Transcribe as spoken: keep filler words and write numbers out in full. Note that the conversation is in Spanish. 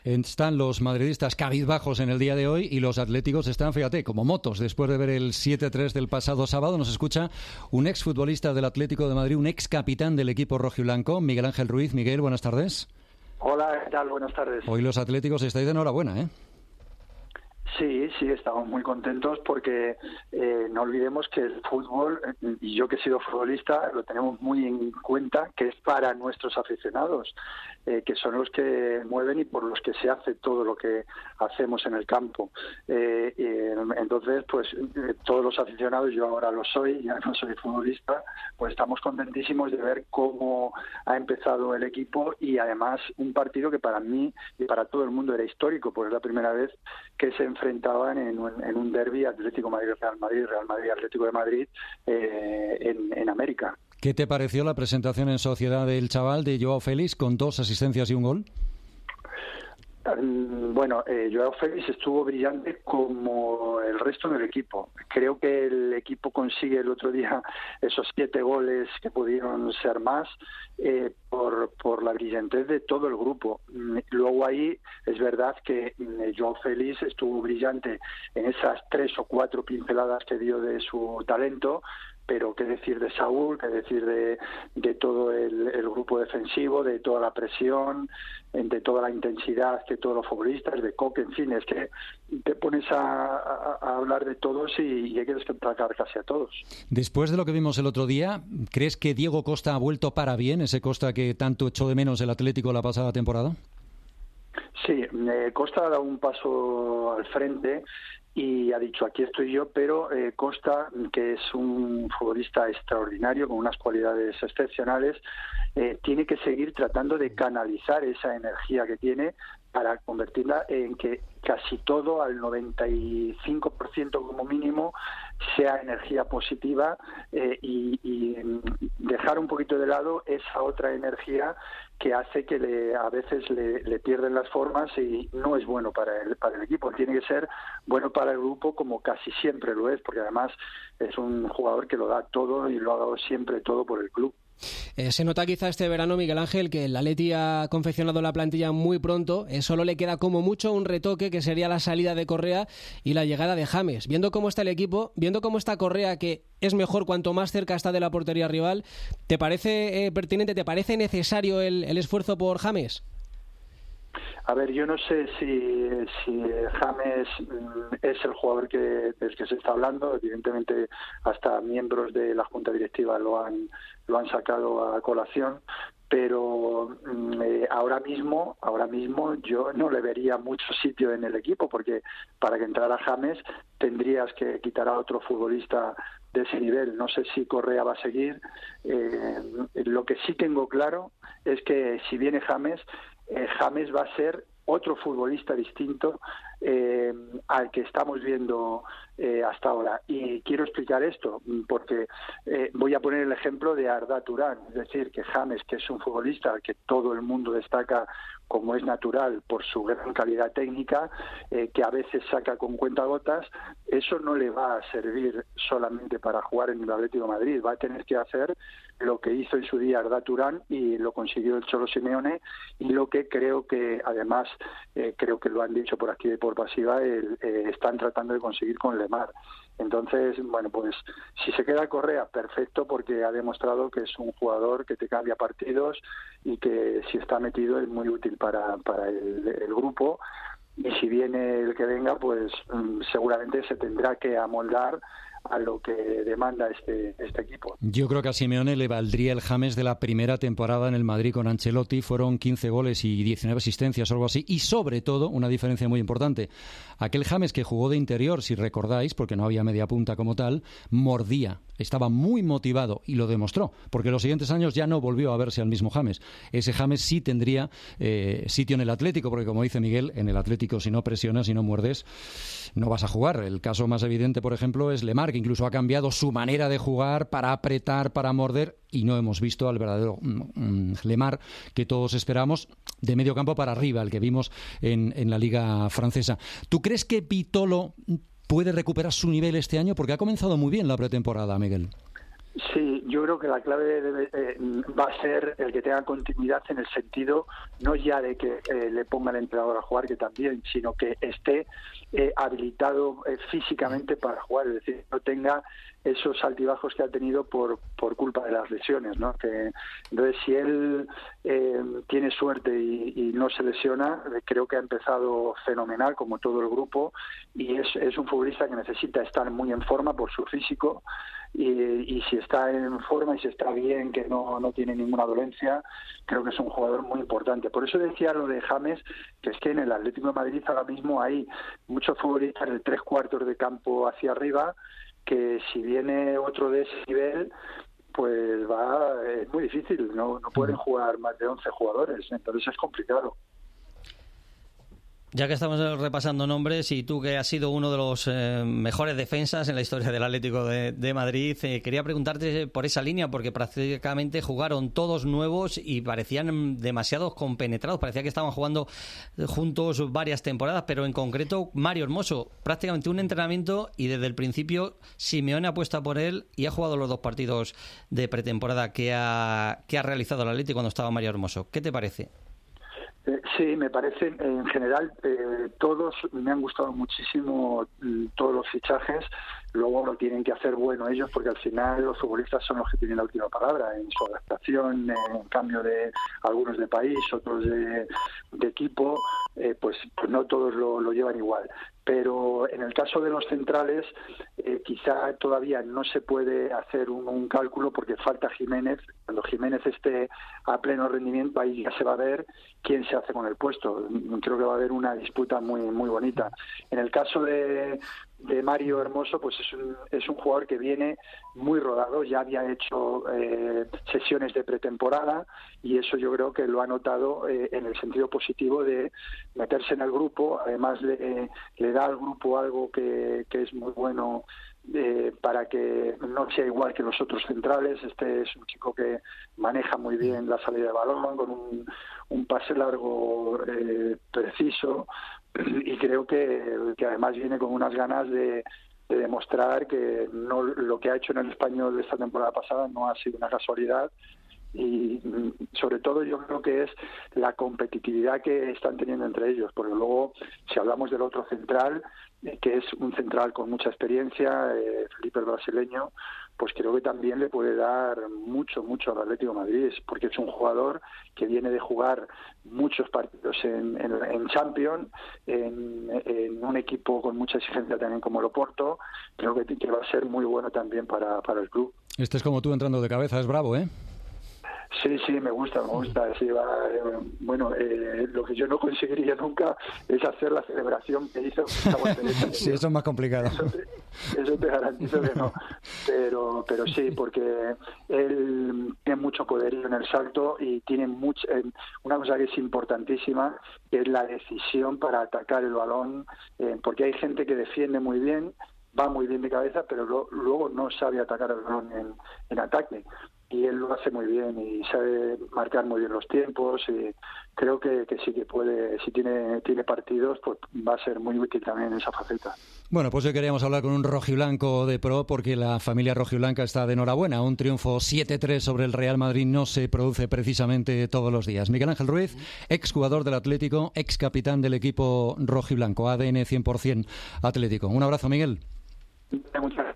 Están los madridistas cabizbajos en el día de hoy y los atléticos están, fíjate, como motos. Después de ver el siete tres del pasado sábado, nos escucha un exfutbolista del Atlético de Madrid, un ex capitán del equipo rojiblanco, Miguel Ángel Ruiz. Miguel, buenas tardes. Hola, ¿qué tal? Buenas tardes. Hoy los atléticos estáis de enhorabuena, ¿eh? Sí, sí, estamos muy contentos porque eh, no olvidemos que el fútbol, y yo que he sido futbolista, lo tenemos muy en cuenta, que es para nuestros aficionados, eh, que son los que mueven y por los que se hace todo lo que hacemos en el campo. Eh, eh, entonces, pues eh, todos los aficionados, yo ahora lo soy, ya no soy futbolista, pues estamos contentísimos de ver cómo ha empezado el equipo y además un partido que para mí y para todo el mundo era histórico, porque es la primera vez que se enfrentaban en un, en un derbi Atlético Madrid-Real Madrid, Real Madrid-Atlético de Madrid eh, en, en América. ¿Qué te pareció la presentación en sociedad del chaval de Joao Félix con dos asistencias y un gol? Bueno, eh, Joao Félix estuvo brillante como el resto del equipo. Creo que el equipo consigue el otro día esos siete goles que pudieron ser más eh, por, por la brillantez de todo el grupo. Luego ahí es verdad que eh, Joao Félix estuvo brillante en esas tres o cuatro pinceladas que dio de su talento, pero qué decir de Saúl, qué decir de, de todo el, el grupo defensivo, de toda la presión, de toda la intensidad que todos los futbolistas, de Coque, en fin, es que te pones a, a, a hablar de todos y, y hay que destacar casi a todos. Después de lo que vimos el otro día, ¿crees que Diego Costa ha vuelto para bien, ese Costa que tanto echó de menos el Atlético la pasada temporada? Sí, eh, Costa ha dado un paso al frente y ha dicho aquí estoy yo, pero eh, Costa, que es un futbolista extraordinario con unas cualidades excepcionales, eh, tiene que seguir tratando de canalizar esa energía que tiene para convertirla en que casi todo, al noventa y cinco por ciento como mínimo, sea energía positiva eh, y, y dejar un poquito de lado esa otra energía que hace que le, a veces le, le pierden las formas y no es bueno para el, para el equipo. Tiene que ser bueno para el grupo, como casi siempre lo es, porque además es un jugador que lo da todo y lo ha dado siempre todo por el club. Eh, se nota quizá este verano, Miguel Ángel, que el Atleti ha confeccionado la plantilla muy pronto. Eh, solo le queda como mucho un retoque, que sería la salida de Correa y la llegada de James. Viendo cómo está el equipo, viendo cómo está Correa, que es mejor cuanto más cerca está de la portería rival, ¿te parece eh, pertinente, te parece necesario el, el esfuerzo por James? A ver, yo no sé si, si James es el jugador que, del que se está hablando. Evidentemente, hasta miembros de la Junta Directiva lo han, lo han sacado a colación, pero eh, ahora mismo, ahora mismo yo no le vería mucho sitio en el equipo, porque para que entrara James tendrías que quitar a otro futbolista de ese nivel. No sé si Correa va a seguir. Eh, lo que sí tengo claro es que si viene James, eh, James va a ser otro futbolista distinto eh, al que estamos viendo eh, hasta ahora. Y quiero explicar esto porque eh, voy a poner el ejemplo de Arda Turán, es decir, que James, que es un futbolista al que todo el mundo destaca como es natural por su gran calidad técnica, eh, que a veces saca con cuentagotas, eso no le va a servir solamente para jugar en el Atlético de Madrid, va a tener que hacer lo que hizo en su día Arda Turán y lo consiguió el Cholo Simeone, y lo que creo que además eh, creo que lo han dicho por activa y por pasiva, el, eh, están tratando de conseguir con Lemar. Entonces, bueno, pues si se queda Correa, perfecto, porque ha demostrado que es un jugador que te cambia partidos y que si está metido es muy útil para, para el, el grupo. Y si viene el que venga, pues um, seguramente se tendrá que amoldar a lo que demanda este, este equipo. Yo creo que a Simeone le valdría el James de la primera temporada en el Madrid con Ancelotti. Fueron quince goles y diecinueve asistencias o algo así. Y sobre todo, una diferencia muy importante, aquel James que jugó de interior, si recordáis, porque no había media punta como tal, mordía. Estaba muy motivado y lo demostró, porque los siguientes años ya no volvió a verse al mismo James. Ese James sí tendría eh, sitio en el Atlético, porque como dice Miguel, en el Atlético si no presionas, si no muerdes, no vas a jugar. El caso más evidente, por ejemplo, es Lemar, que incluso ha cambiado su manera de jugar para apretar, para morder, y no hemos visto al verdadero mm, Lemar que todos esperamos, de medio campo para arriba, el que vimos en, en la Liga Francesa. ¿Tú crees que Vitolo puede recuperar su nivel este año? Porque ha comenzado muy bien la pretemporada, Miguel. Sí, yo creo que la clave debe, eh, va a ser el que tenga continuidad en el sentido no ya de que eh, le ponga el entrenador a jugar, que también, sino que esté eh, habilitado eh, físicamente para jugar, es decir, no tenga esos altibajos que ha tenido por por culpa de las lesiones, ¿no? Que entonces si él eh, tiene suerte y, y no se lesiona, eh, creo que ha empezado fenomenal como todo el grupo y es, es un futbolista que necesita estar muy en forma por su físico. Y, y si está en forma y si está bien, que no, no tiene ninguna dolencia, creo que es un jugador muy importante. Por eso decía lo de James, que es que en el Atlético de Madrid ahora mismo hay muchos futbolistas de tres cuartos de campo hacia arriba, que si viene otro de ese nivel, pues va, es muy difícil, no, no pueden jugar más de once jugadores, entonces es complicado. Ya que estamos repasando nombres y tú que has sido uno de los eh, mejores defensas en la historia del Atlético de, de Madrid, eh, quería preguntarte por esa línea, porque prácticamente jugaron todos nuevos y parecían demasiado compenetrados, parecía que estaban jugando juntos varias temporadas, pero en concreto Mario Hermoso, prácticamente un entrenamiento y desde el principio Simeone apuesta por él y ha jugado los dos partidos de pretemporada que ha, que ha realizado el Atlético cuando estaba Mario Hermoso. ¿Qué te parece? Eh, sí, me parece, en general, eh, todos me han gustado muchísimo, todos los fichajes. Luego lo tienen que hacer bueno ellos, porque al final los futbolistas son los que tienen la última palabra en su adaptación, en cambio de algunos de país, otros de, de equipo, eh, pues, pues no todos lo, lo llevan igual. Pero en el caso de los centrales, eh, quizá todavía no se puede hacer un, un cálculo porque falta Jiménez. Cuando Jiménez esté a pleno rendimiento, ahí ya se va a ver quién se hace con el puesto. Creo que va a haber una disputa muy muy bonita. En el caso de, de Mario Hermoso, pues es un, es un jugador que viene muy rodado, ya había hecho eh, sesiones de pretemporada y eso yo creo que lo ha notado eh, en el sentido positivo de meterse en el grupo. Además le, le da al grupo algo que, que es muy bueno eh, para que no sea igual que los otros centrales. Este es un chico que maneja muy bien la salida de balón, con un, un pase largo eh, preciso, y creo que, que además viene con unas ganas de, de demostrar que no, lo que ha hecho en el Español de esta temporada pasada no ha sido una casualidad. Y sobre todo yo creo que es la competitividad que están teniendo entre ellos, porque luego si hablamos del otro central, eh, que es un central con mucha experiencia, eh, Felipe el brasileño, pues creo que también le puede dar mucho, mucho al Atlético de Madrid, porque es un jugador que viene de jugar muchos partidos en, en, en Champions, en, en un equipo con mucha exigencia también como el Oporto. Creo que, que va a ser muy bueno también para, para el club. Este es como tú entrando de cabeza, es bravo, ¿eh? Sí, sí, me gusta, me gusta. Sí, va, eh, bueno, eh, lo que yo no conseguiría nunca es hacer la celebración que hizo Gustavo Teresa. Sí, eso es más complicado. Eso te, eso te garantizo que no. Pero, pero sí, porque él tiene mucho poderío en el salto y tiene mucho, eh, una cosa que es importantísima, que es la decisión para atacar el balón, eh, porque hay gente que defiende muy bien, va muy bien de cabeza, pero lo, luego no sabe atacar el balón en, en ataque. Y él lo hace muy bien y sabe marcar muy bien los tiempos, y creo que, que sí que puede, si tiene tiene partidos, pues va a ser muy útil también en esa faceta. Bueno, pues hoy queríamos hablar con un rojiblanco de pro, porque la familia rojiblanca está de enhorabuena. Un triunfo siete tres sobre el Real Madrid no se produce precisamente todos los días. Miguel Ángel Ruiz, exjugador del Atlético, ex capitán del equipo rojiblanco, A D N cien por ciento Atlético. Un abrazo, Miguel. Muchas gracias.